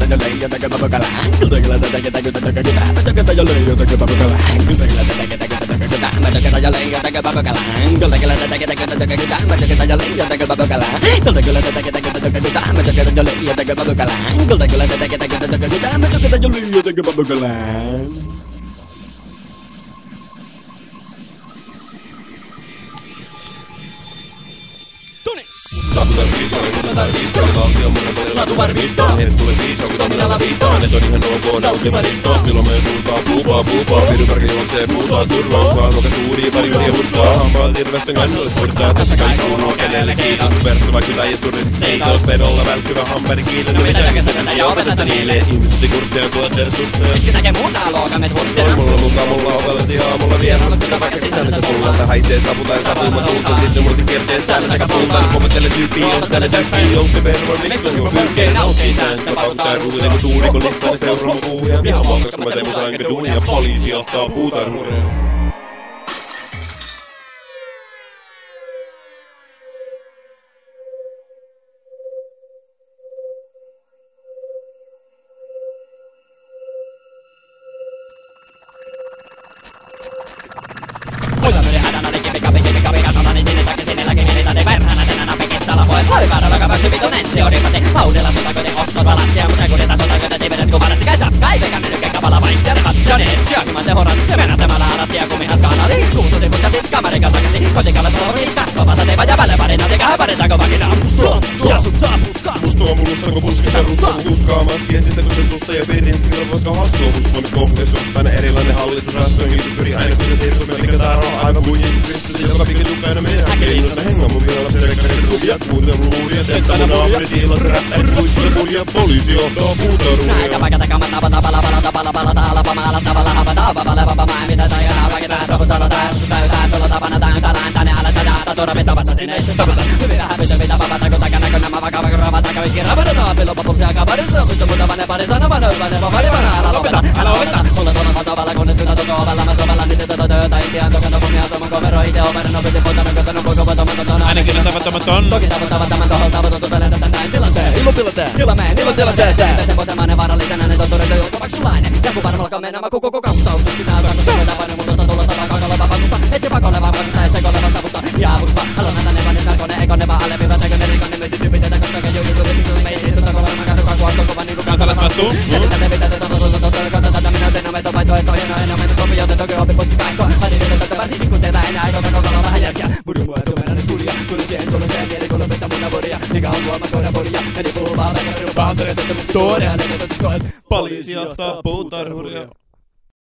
Saavutan viistoon, otetaan viistoon. Valtion monopoli laatu varmistaa. Heille tulee viistoon, kun toiminnalla viittaa. Net on ihan ok, nauttima ristoa. Milloin me suuntaan puupaa. Virukarki juoksee puutaa turvaa. Saa luokas uudia pari yli hurtaa. Hampaa tirvesten kansalle purtaa. Tässä kaikki kuuluu kenelle kiitos. Verttu vaikka hyvä ja turrit seitos. Pedolla välkkyvä hampari kiitos. No mitä käsitellä ja opeteta niille. Ihmiset kursseja tuotte resursseja. Miski näkee muuta luokamet vuoksitella. Mulla mukaan mulla opelet ja aamulla vierailu. Kyllä vaikka sisällössä tullaan. Häisee savutaan savuuma tuulta. Sitten murti kierteet säännöt aika tultaan. Kommentele tyyppiä, jos tänne tökkii. Jousi verran, miksi on juo pyrkeen nauttii säästä. Paukkaa ruuteen kun suuri kun listaa. Seuraava puhuja vihamaa, koska mä teen musa enkä duunia. Poliisi johtaa puutarhuria. Haudella sotakoten ostot valatsia, mutta kun tätä sotakoten tivedet kun varasti käsä. Päiväkä mennyt kekkavala vaihtia, ne katsoneet syökymään se horan. Syömänä samalla alasti ja kumihan skanali. Kuututi kun käsit kamarikan takaisin. Kotikavat olvis kasvavassa teivä ja välevarina. Tekä paritaako vakina. Ja sut taapuskaa. Mustoa mulussa kun puski perustaa. Tuskaamaan siihen sitten kun se tusta ja pirin. Kyllä voisiko haskua mustoamit kohteessa. Aina erilainen hallitusrahastojen liity pyri aina kun se siirtymä. Mikä tää on aivan kuin Jeesus joka pikin tukkaina menee. Häkeliin hengan mun vielä lapsen rekkarin ruvia. Muuten luuria tehtävä naapuri diilat räppäri. Kuitsille poliisi johtaa puutarhuria. Näitä vaikka takamat tavalla pamaala tavalla hapa maa mitä tajaa vaikka tää täytää tuolla tapana tänne aletaan turvita vasta sinne itse taputa. Hyviä hävytä mitä vapata kun takana kun nämä vakava kurva taka vikki rapata naapilla populsi aika parissa. Mutta muuta vanne pari sana vanne varivana älä lopeta. Mulla tuolla vatavalla kun nyt kyllä tuko ovella mä sovella niitä työtä intiaan tokana pomia tuoman komero ite overen opiti potana kotana poiko potamaton. Ainakin on tavattamaton. Toki tavattamaton tohol tavaton lennätä näin tilanteen. Ilman tilanteeseen. Pesen potemainen vaarallisena ne totuudet ulkomaksulainen. Ja kun varmalla mennä mä koko kaustautusti nää kakku suometa paino mutta tulla tapaa kakalla vapakusta. Etsi pakolle vapakusta ja sekolle vastapusta. Ja avusta haluan näitä ne vanin sarkone ekon ne vaan alleviivä tekö ne rikon ne myytti tyypitetä koska keju juku tyyppi me ei siirty tako varma kahdu kakua koko vaan niinku kansalais vastuu. Jätettä ne mitä te totta tätä minä teen ometo vai toetto hieno en ometo topi joten toki opi poski kaikko. Ani niitä tätä varsinkin kun teetä enää eikö kakalla vähän jälkiä. Budu mua tumena nyt kulia. Tuli siihen mieli kun lopettaa mun avuria. Mikä on tuoma koira poria. Edi puhuu vaan väkeä rupaa. Poliisi johtaa puutarhuria.